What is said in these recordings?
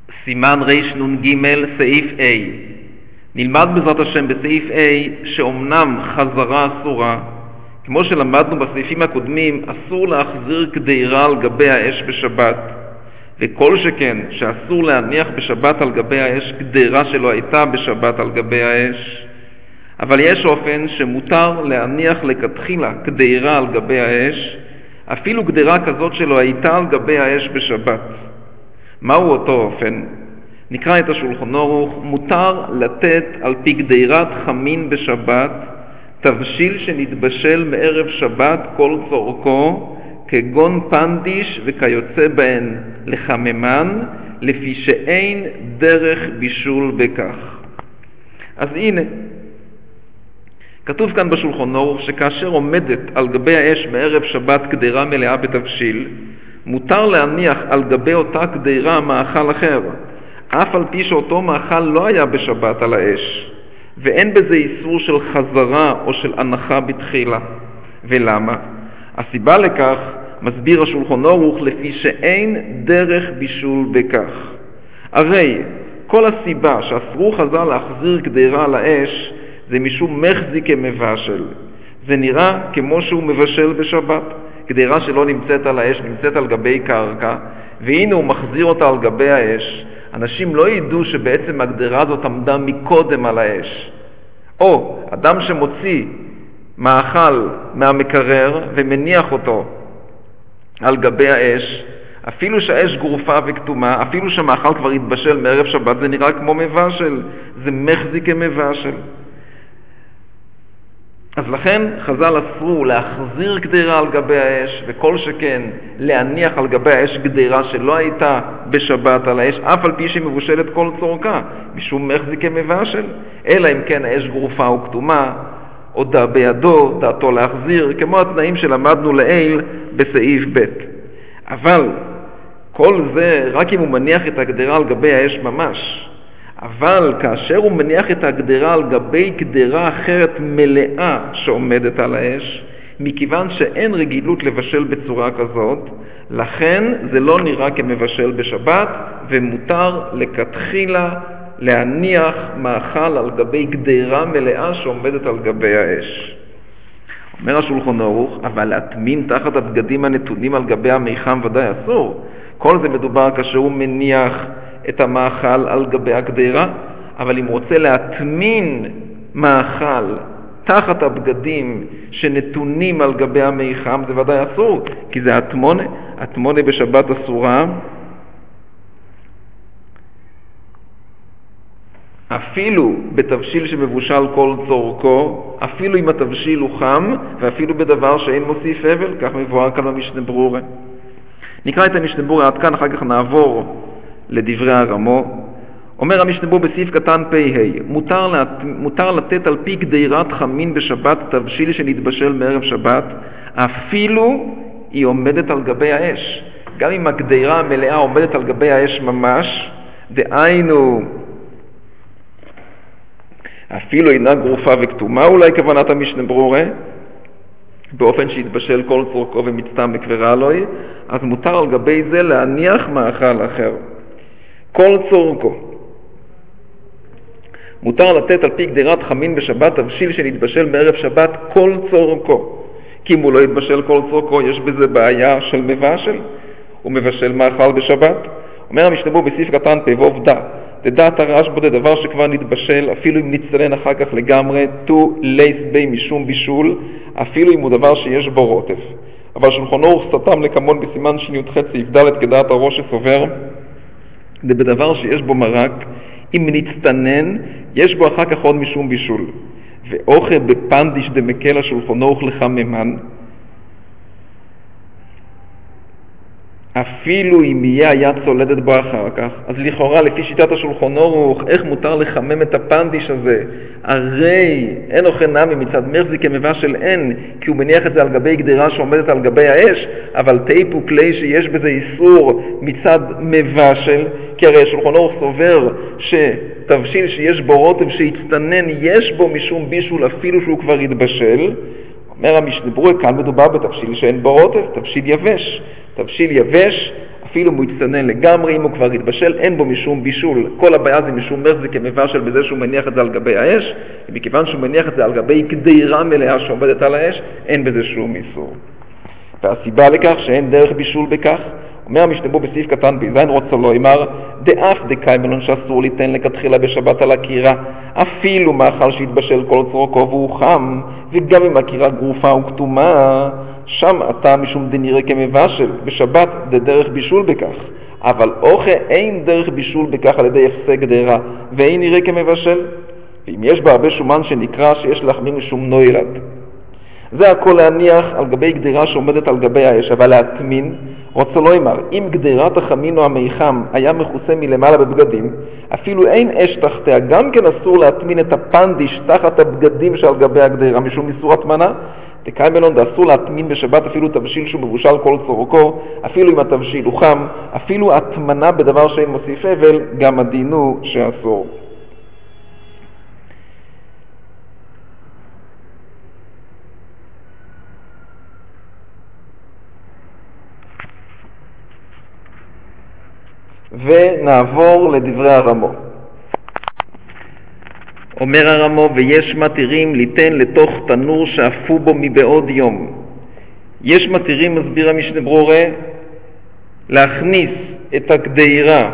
סימן רנ"ג סעיף A. נלמד בעזרת השם בסעיף A שאומנם חזרה אסורה, כמו שלמדנו בסעיפים הקודמים, אסור להחזיר קדירה על גבי האש בשבת, וכל שכן שאסור להניח בשבת על גבי האש קדירה שלא הייתה בשבת על גבי האש. אבל יש אופן שמותר להניח לכתחילה קדירה על גבי האש, אפילו קדירה כזאת שלא הייתה על גבי האש בשבת. מהו אותו אופן? נקרא את השולחן ערוך. מותר לתת על פי קדירת חמין בשבת תבשיל שנתבשל מערב שבת כל צורכו, כגון פנדיש וכיוצא בהן לחממן, לפי שאין דרך בישול בכך. אז הנה, כתוב כאן בשולחן ערוך שכאשר עומדת על גבי האש מערב שבת קדירה מלאה בתבשיל, מותר להניח על גבי אותה קדירה מאכל אחר, אף על פי שאותו מאכל לא היה בשבת על האש, ואין בזה איסור של חזרה או של הנחה בתחילה. ולמה? הסיבה לכך, מסביר השולחן ערוך, לפי שאין דרך בישול בכך. הרי כל הסיבה שאסרו חז"ל להחזיר קדירה על האש זה משום מחזיק כמבשל. זה נראה כמו שהוא מבשל בשבת. קדירה שלא נמצאת על האש, נמצאת על גבי קרקע, והנה הוא מחזיר אותה על גבי האש. אנשים לא ידעו שבעצם הקדירה הזאת עמדה מקודם על האש. או אדם שמוציא מאכל מהמקרר ומניח אותו על גבי האש, אפילו שהאש גרופה וכתומה, אפילו שהמאכל כבר התבשל מערב שבת, זה נראה כמו מבשל, זה מחזיק כמבשל. אז לכן חז"ל אסרו להחזיר קדירה על גבי האש, וכל שכן להניח על גבי האש קדירה שלא הייתה בשבת על האש, אף על פי שהיא מבושלת כל צורכה, משום מחזיק כמבשל, אלא אם כן האש גרופה או כתומה, או בידו דעתו להחזיר, כמו התנאים שלמדנו לעיל בסעיף ב'. אבל כל זה רק אם הוא מניח את הקדירה על גבי האש ממש. אבל כאשר הוא מניח את הקדירה על גבי קדירה אחרת מלאה שעומדת על האש, מכיוון שאין רגילות לבשל בצורה כזאת, לכן זה לא נראה כמבשל בשבת, ומותר לכתחילה להניח מאכל על גבי קדירה מלאה שעומדת על גבי האש. אומר השולחן ערוך, אבל להטמין תחת הבגדים הנתונים על גבי המיחם ודאי אסור. כל זה מדובר כאשר הוא מניח את המאכל על גבי הקדירה, אבל אם הוא רוצה להטמין מאכל תחת הבגדים שנתונים על גבי המיחם, זה ודאי אסור, כי זה התמונה. התמונה בשבת אסורה, אפילו בתבשיל שמבושל כל צורכו, אפילו אם התבשיל הוא חם, ואפילו בדבר שאין מוסיף אבל, כך מבואר כאן במשנה ברורה. נקרא את המשנה ברורה עד כאן, אחר כך נעבור לדברי הרמו. אומר המשנה ברורה בסעיף קטן פ"ה, מותר לתת על פי קדירת חמין בשבת תבשיל שנתבשל מערב שבת, אפילו היא עומדת על גבי האש. גם אם הקדירה המלאה עומדת על גבי האש ממש, דהיינו אפילו אינה גרופה וכתומה, אולי כוונת המשנה ברורה, באופן שהתבשל כל צורכו ומצטם בקברה אלוהי, אז מותר על גבי זה להניח מאכל אחר. כל צורכו. מותר לתת על פי קדירת חמין בשבת תבשיל שנתבשל מערב שבת כל צורכו. כי אם הוא לא יתבשל כל צורכו, יש בזה בעיה של מבשל. הוא מבשל מאכל בשבת. אומר המשנה ברורה בסעיף קטן פ"ו דעת הרשב"א דבר שכבר נתבשל, אפילו אם נצטלן אחר כך לגמרי, תו לייס בי משום בישול, אפילו אם הוא דבר שיש בו רוטב. אבל שולחן ערוך סתם לכמון בסימן ש"ח סעיף ד' כדעת הראש סובר, זה בדבר שיש בו מרק, אם נצטנן, יש בו אחר כך עוד משום בישול. ואוכל בפנדיש דמקל השולחן ערוך לחממן, אפילו אם יהיה היד צולדת בו אחר כך, אז לכאורה לפי שיטת השולחן ערוך, איך מותר לחמם את הפנדיש הזה? הרי אין אוכל נמי מצד מחזיק כמבשל אין, כי הוא מניח את זה על גבי קדירה שעומדת על גבי האש, אבל טייפו כלי שיש בזה איסור מצד מבשל, כי הרי השולחן ערוך סובר שתבשיל שיש בו רוטב שהצטנן יש בו משום בישול אפילו שהוא כבר התבשל. אומר המשנה ברורה, כאן מדובר בתבשיל שאין בו רוטב, תבשיל יבש. תבשיל יבש, אפילו אם הוא יצטנן לגמרי, אם הוא כבר יתבשל, אין בו משום בישול. כל הבעיה זה משום מחזיק כמבשל בזה שהוא מניח את זה על גבי האש, ומכיוון שהוא מניח את זה על גבי גדירה מלאה שעומדת על האש, אין בזה שום איסור. והסיבה לכך שאין דרך בישול בכך, אומר המשנה ברורה בסעיף קטן בזין רוצה לא אמר, דאף דקיימלון שאסור ליתן לכתחילה בשבת על הקירה, אפילו מאכל שהתבשל כל צורכו והוא חם, וגם אם הקירה גרופה וכתומה, שם אתה משום דנראה כמבשל, בשבת דרך בישול בכך. אבל אוכל אין דרך בישול בכך על ידי הפסק גדרה, ואין נראה כמבשל. ואם יש בה הרבה שומן שנקרא שיש להחמיר משום נוירד. זה הכל להניח על גבי גדירה שעומדת על גבי האש, אבל להטמין, רוצה לא אמר, אם גדירת החמין או המיחם היה מכוסה מלמעלה בבגדים, אפילו אין אש תחתיה, גם כן אסור להטמין את הפנדיש תחת הבגדים שעל גבי הגדירה, משום איסור הטמנה. דקיימלון אסור להטמין בשבת אפילו תבשיל שהוא מבושל כל צורכו, אפילו אם התבשיל הוא חם, אפילו הטמנה בדבר שאין מוסיף אבל, גם הדין הוא שאסור. ונעבור לדברי הרמו. אומר הרמו, ויש מתירים ליתן לתוך תנור שאפו בו מבעוד יום. יש מתירים, מסביר המשנה ברורה, להכניס את הגדירה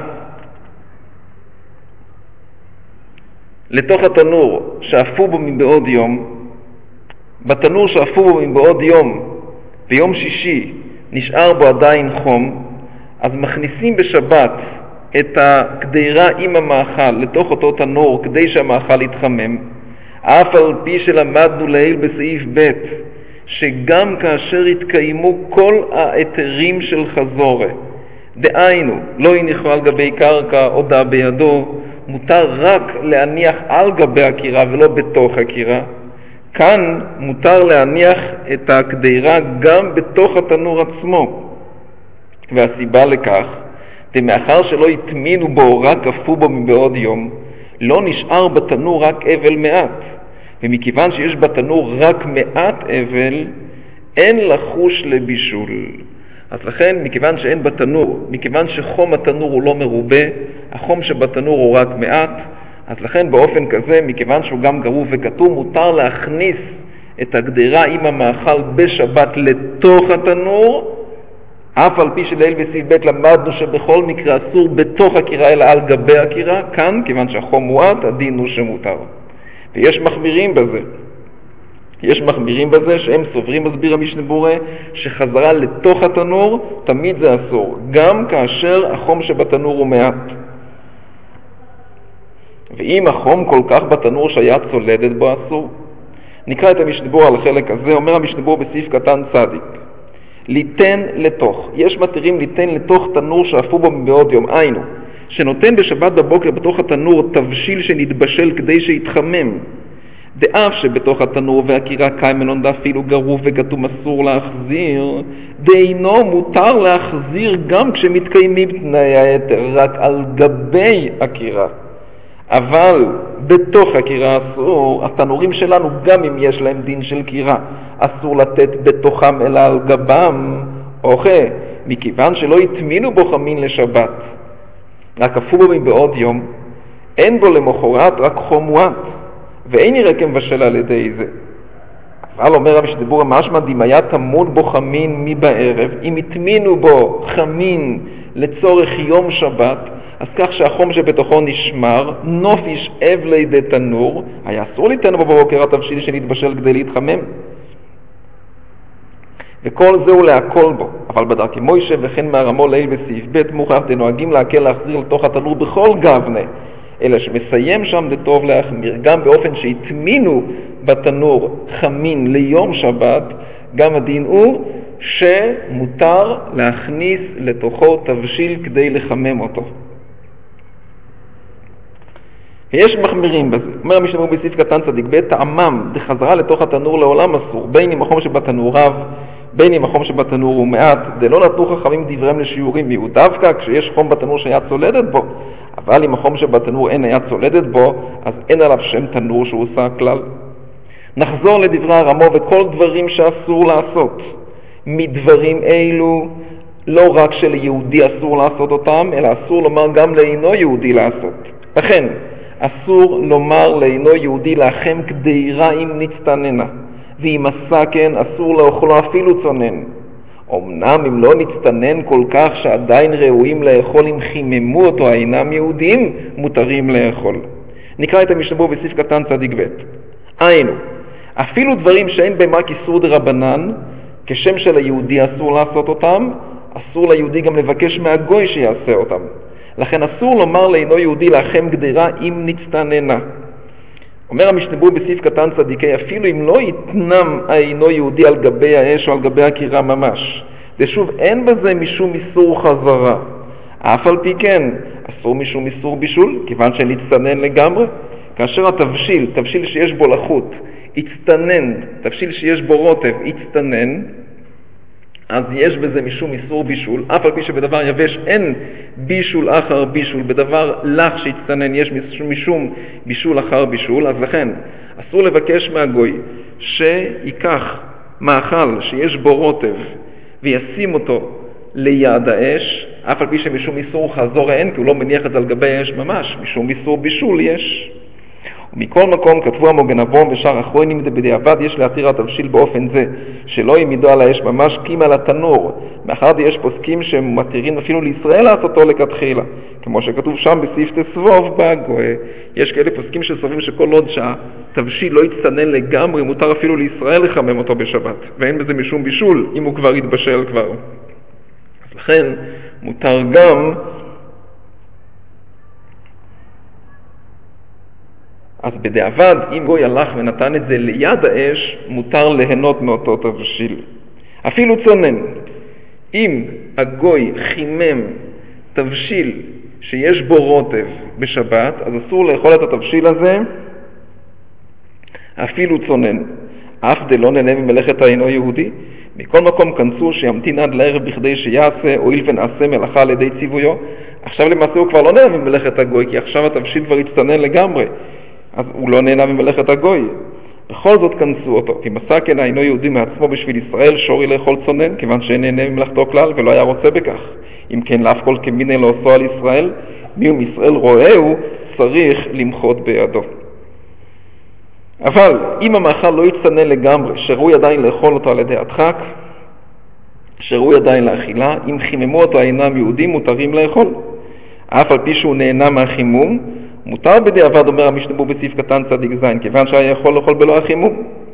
לתוך התנור שאפו בו מבעוד יום. בתנור שאפו בו מבעוד יום, ביום שישי, נשאר בו עדיין חום, אז מכניסים בשבת את הגדירה עם המאכל לתוך אותו תנור כדי שהמאכל יתחמם, אף על פי שלמדנו לעיל בסעיף ב' שגם כאשר התקיימו כל ההיתרים של חזורה, דהיינו לא יניחו על גבי קרקע או דה בידו, מותר רק להניח על גבי הקירה ולא בתוך הקירה. כאן מותר להניח את הגדירה גם בתוך התנור עצמו, והסיבה לכך, ומאחר שלא התמינו בו רק אפו בו מבעוד יום, לא נשאר בתנור רק אבל מעט, ומכיוון שיש בתנור רק מעט אבל, אין לחוש לבישול. אז לכן, מכיוון שאין בתנור, מכיוון שחום התנור הוא לא מרובה, החום שבתנור הוא רק מעט, אז לכן באופן כזה, מכיוון שהוא גם גרוף וכתום, מותר להכניס את הגדירה עם המאכל בשבת לתוך התנור, אף על פי שלעיל בסעיף ב' למדנו שבכל מקרה אסור בתוך הקירה אלא על גבי הקירה, כאן, כיוון שהחום מועט, הדין הוא שמותר. ויש מחמירים בזה. יש מחמירים בזה שהם סוברים, מסביר המשנה ברורה, שחזרה לתוך התנור תמיד זה אסור, גם כאשר החום שבתנור הוא מעט. ואם החום כל כך בתנור שהיה צולדת בו אסור. נקרא את המשנה ברורה על החלק הזה, אומר המשנה ברורה בסעיף קטן צדיק. ליתן לתוך, יש מתירים ליתן לתוך תנור שאפו בו מבעוד יום, היינו, שנותן בשבת בבוקר בתוך התנור תבשיל שנתבשל כדי שיתחמם, דאף שבתוך התנור והקירה קיימלון דאפילו גרוף וכתום אסור להחזיר, דאינו מותר להחזיר גם כשמתקיימים תנאי היתר, רק על גבי הקירה. אבל בתוך הקירה אסור, התנורים שלנו גם אם יש להם דין של קירה, אסור לתת בתוכם אלא על גבם, מכיוון שלא התמינו בו חמין לשבת, רק אפו בו מבעוד יום, אין בו למחרת רק חום מועט, ואין נראה כמבשל על ידי זה. אבל אומר המשנה ברורה, משמע אם היה טמון בו חמין מבערב, אם התמינו בו חמין לצורך יום שבת, אז כך שהחום שבתוכו נשמר, נופיש אב לידי תנור, היה אסור ליתן בו בבוקר התבשיל שנתבשל כדי להתחמם. וכל זה הוא להקול בו, אבל בדרכי מוישה וכן מהרמו לעיל בסעיף ב' מוכח דנוהגים להקל להחזיר לתוך התנור בכל גבנה, אלא שמסיים שם לטוב להחמיר, גם באופן שהתמינו בתנור חמין ליום שבת, גם הדין הוא שמותר להכניס לתוכו תבשיל כדי לחמם אותו. יש מחמירים בזה. אומר המשנה ברורה בסעיף קטן צדיק ב' טעמם דחזרה לתוך התנור לעולם אסור, בין אם החום שבתנור רב, בין אם החום שבתנור הוא מעט, דלא נתנו חכמים דבריהם לשיעורים מיהו, דווקא כשיש חום בתנור שהיה צולדת בו, אבל אם החום שבתנור אין היה צולדת בו, אז אין עליו שם תנור שהוא עושה כלל. נחזור לדברי הרמו, וכל דברים שאסור לעשות מדברים אלו לא רק שליהודי אסור לעשות אותם, אלא אסור לומר גם לאינו יהודי לעשות. לכן, אסור לומר לאינו יהודי לאחם קדירה אם נצטננה, ואם עשה כן אסור לאכולו אפילו צונן. אמנם אם לא נצטנן כל כך שעדיין ראויים לאכול אם חיממו אותו אינם יהודים, מותרים לאכול. נקרא את המשנה ברורה בסעיף קטן צדיק ב'. היינו, אפילו דברים שאין בהם רק איסור דרבנן, כשם של היהודי אסור לעשות אותם, אסור ליהודי גם לבקש מהגוי שיעשה אותם. לכן אסור לומר לאינו יהודי לאחם גדירה אם נצטננה. אומר המשנה ברורה בסעיף קטן צדיקי, אפילו אם לא יתנם האינו יהודי על גבי האש או על גבי הקירה ממש. ושוב, אין בזה משום איסור חזרה. אף על פי כן, אסור משום איסור בישול, כיוון שנצטנן לגמרי. כאשר התבשיל, תבשיל שיש בו לחות, יצטנן, תבשיל שיש בו רוטב, יצטנן, אז יש בזה משום איסור בישול, אף על פי שבדבר יבש אין בישול אחר בישול, בדבר לח שהצטנן יש משום בישול אחר בישול, אז לכן אסור לבקש מהגוי שיקח מאכל שיש בו רוטב וישים אותו ליד האש, אף על פי שמשום איסור חזור אין, כי הוא לא מניח את זה על גבי האש ממש, משום איסור בישול יש. ומכל מקום כתבו המוגן אברום ושאר אחרונים בדיעבד יש להתיר התבשיל באופן זה שלא ימידו על האש ממש קים על התנור, מאחר יש פוסקים שמתירים אפילו לישראל לעשותו לכתחילה, כמו שכתוב שם בסעיף תסבוב בגוי. יש כאלה פוסקים שסוברים שכל עוד שהתבשיל לא יצטנן לגמרי מותר אפילו לישראל לחמם אותו בשבת, ואין בזה משום בישול אם הוא כבר יתבשל כבר. אז לכן מותר גם, אז בדיעבד, אם גוי הלך ונתן את זה ליד האש, מותר ליהנות מאותו תבשיל. אפילו צונן. אם הגוי חימם תבשיל שיש בו רוטב בשבת, אז אסור לאכול את התבשיל הזה, אפילו צונן. אף דלא נהנה ממלאכת האינו יהודי. מכל מקום כנסו שימתין עד לערב בכדי שיעשה, הואיל ונעשה מלאכה על ידי ציוויו. עכשיו למעשה הוא כבר לא נהנה ממלאכת הגוי, כי עכשיו התבשיל כבר יצטנן לגמרי. אז הוא לא נהנה ממלאכת הגוי. בכל זאת כנסו אותו, כי מסע כן אינו יהודי מעצמו בשביל ישראל שורי לאכול צונן, כיוון שנהנה ממלאכתו כלל ולא היה רוצה בכך. אם כן, לאף כל כמיני לא עשו על ישראל, מי מישראל רואהו צריך למחות בידו. אבל אם המאכל לא יצטנן לגמרי, שראוי עדיין לאכול אותו על ידי הדחק, שראוי עדיין לאכילה, אם חיממו אותו אינם יהודים מותרים לאכול. אף על פי שהוא נהנה מהחימום, מותר בדיעבד, אומר המשנה ברורה בסעיף קטן צדיק זין, כיוון שהיה יכול לאכול בלא החימום.